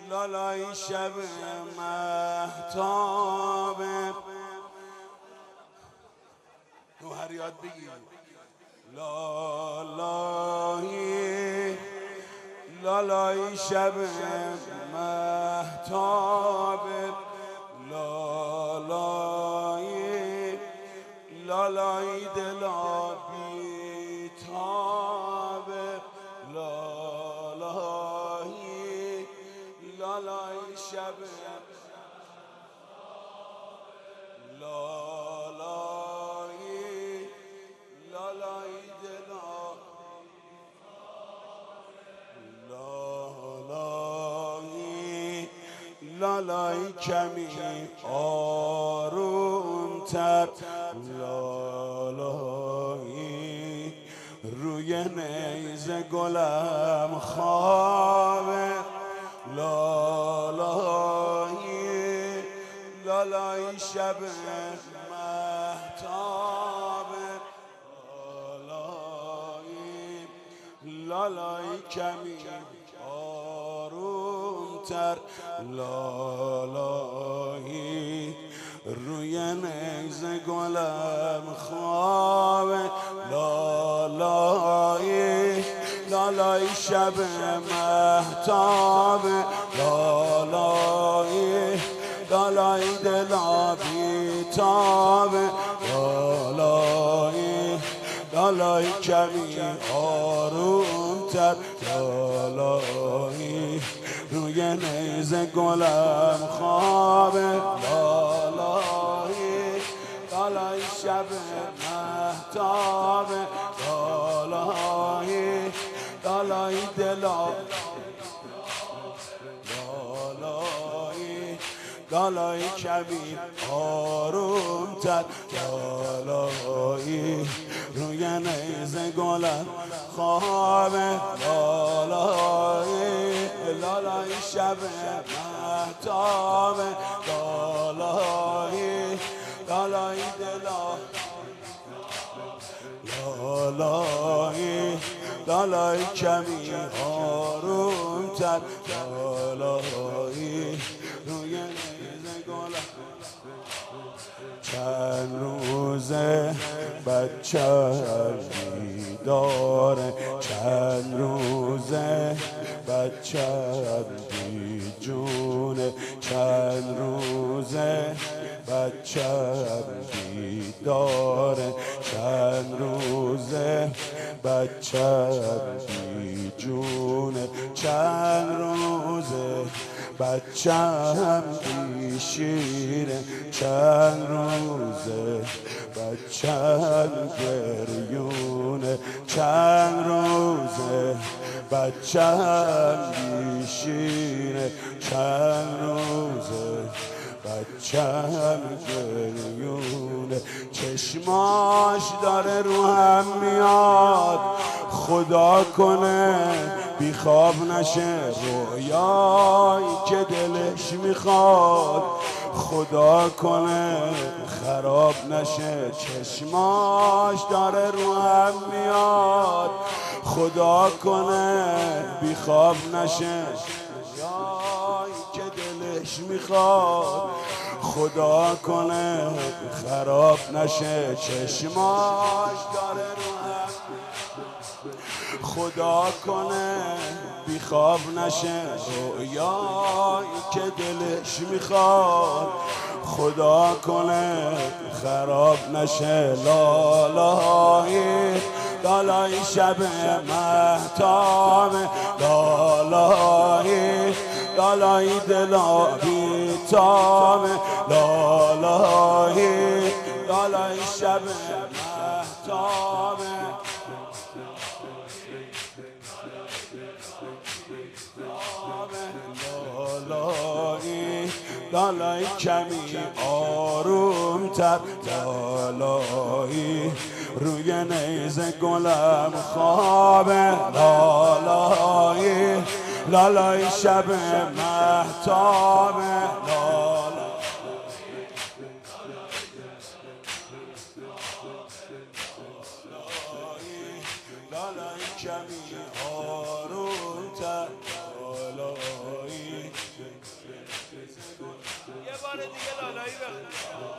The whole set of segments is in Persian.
لالای شب مهتاب رو هر یاد بگیر لالای لالای شب مهتاب لالای لالای دلا بیتاب لالای لالای شب لالای لالای دلا لالای لالای کمی آرومتر لالای روی نیزه گلم خوابه لالای لالای شب مهتاب لالای لالای کمی آرومتر لالای روی نیزه گلم خوابه لالای لالای شب مهتاب لالای لالای دلا بیتاب لالای لالای کمی آرومتر لالای روی نیزه گلم خوابه لالای لالای شب مهتاب لالای لالای دلا لالای لالای کمی آرومتر لالای روی نیزه گلم خوابه لالای لالای شب مهتاب لالای لالای دلا لالای لالای کمی آرومتر لالای روی نیزه گلم چند روزه بچه بیداره چند روزه بچه بیجونه چند روزه بچه بیداره چند روزه بچه بیجونه چند روزه بچه‌م بیشیره چند روزه بچه‌م گریونه چند روزه بچه‌م بیشیره چند روزه بچه‌م گریونه چشماش داره رو هم میاد خدا کنه بیخواب نشه رویایی که دلش میخواد خدا کنه خراب نشه چشماش داره رو هم میاد خدا کنه بیخواب نشه رویایی که دلش میخواد خدا کنه خراب نشه چشماش داره رو هم خدا کنه بیخواب نشه رویایی که دلش میخواد خدا کنه خراب نشه لالای لالای شب مهتاب لالای لالای دلا بیتاب لالای لالای شب مهتاب لالای لالای کمی آرومتر لالای روی نیزه گلم خوابه لالای لالای شب مهتاب لالای کمی آرومتر لالای بار دیگه لالایی بخون.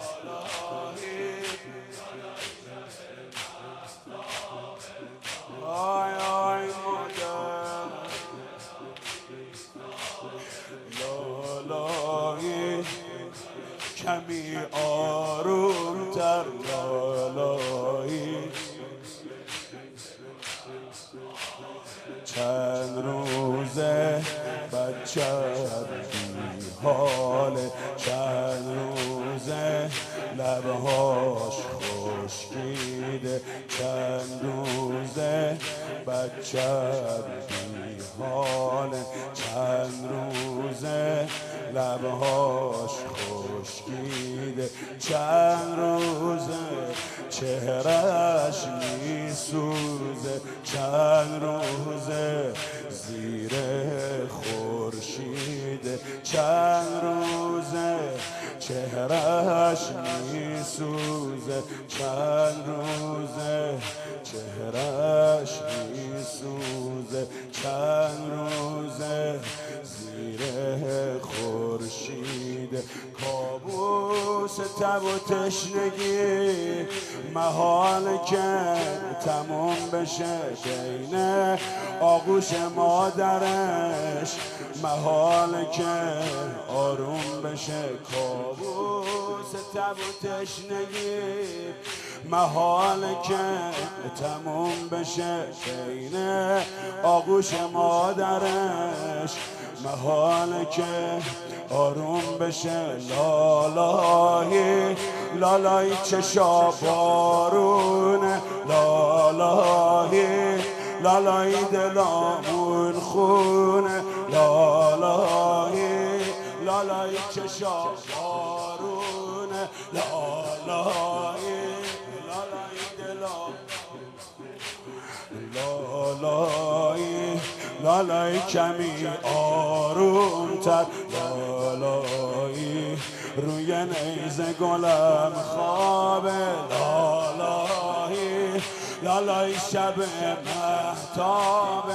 آی آی مادر لالایی کمی آرومتر لالایی چند روزه بچه بی حاله چند روزه لبهاش خشکیده چند روزه بچه بی حاله چند روزه لبهاش خشکیده چند روزه چهرش میسوزه چند روزه زیر خورشیده چند روزه چهرش میسوزه چند روزه چهرش میسوزه چند روزه زیر خورشید کابوس تب و تشنگی محال که تموم بشه بین آغوش مادرش محال که آروم بشه کابوس تب و تشنگی محال که تموم بشه بین آغوش مادرش محال که آروم بشه لالایی لالایی چشا بارونه لالایی لالایی دلامون خونه لالایی لالایی چشا بارونه لالایی لالایی دلامون لالایی لالایی کمی آرومتر لالایی روی نیزه گلم خوابه لالایی لالایی شب مهتابه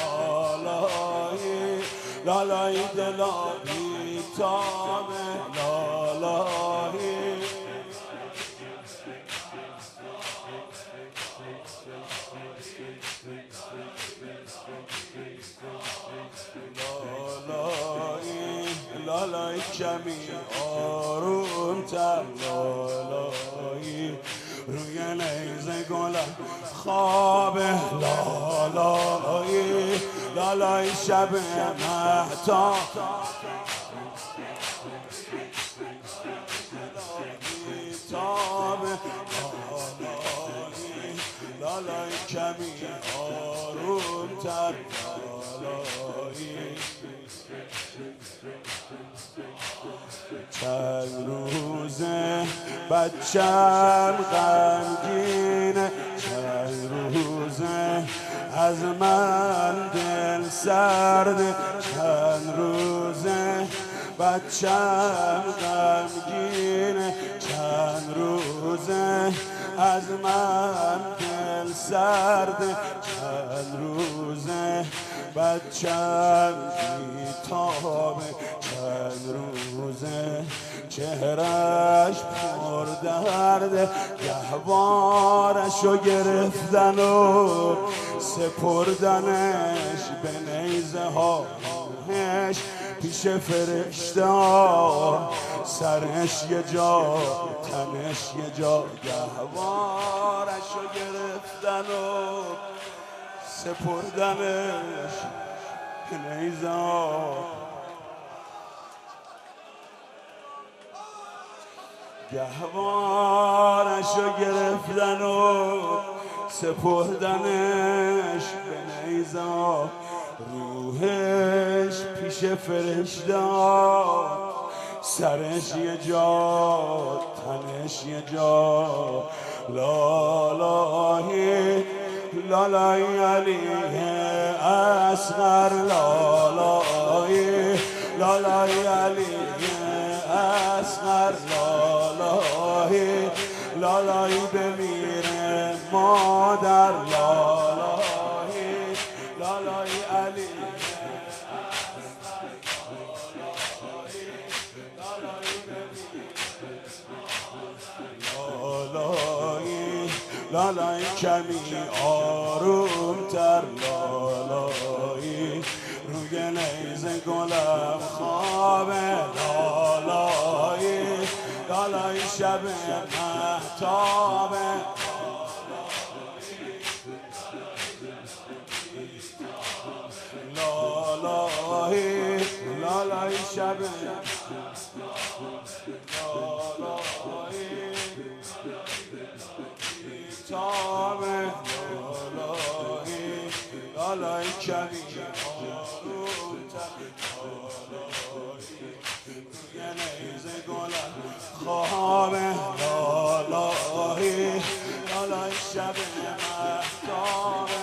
لالایی لالایی دلا بیتابه لالایی لالایی لالایی کمی آرومتر لالایی روی نیزه گلم خوابه لالایی لالایی شب مهتاب لالایی کمی آرومتر لالایی چند روزه بچم غمگینه چند روزه از من دل سرده چند روزه بچم غمگینه چند روزه از من دل سرده چند روزه بچم بیتابه چند روزه چهرش پر درده گهوارشو گرفتن و سپردنش به نیزه هاش پیش فرشته ها سرش یه جا تنش یه جا گهوارشو گرفتن و سپردنش به نیزه ها گهوارشو گرفتن و سپردنش به نیزه ها روحش پیش فرشته سرش یه جا تنش یه جا لالایی لالایی علیه اصغر لالایی لالایی علیه اصغر لالایی لالایی بمیره مادر لالایی لالایی علیه اصغر لالایی لالایی لالای کمی آرومتر لالایی روی نیزه گلم خوابه لالایی لالای شب مهتابه لالایی لالای شب لالایی تابه لالایی لالای کمی آرومتر لالایی روی نیزه گلم خوابه لالایی لالای شب مهتابه